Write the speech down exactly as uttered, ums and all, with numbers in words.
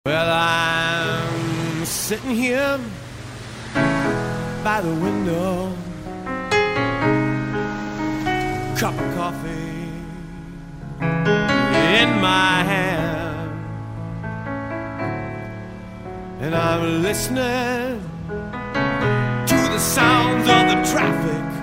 Well, I'm sitting here by the window, cup of coffee in my hand, and I'm listening to the sounds of the traffic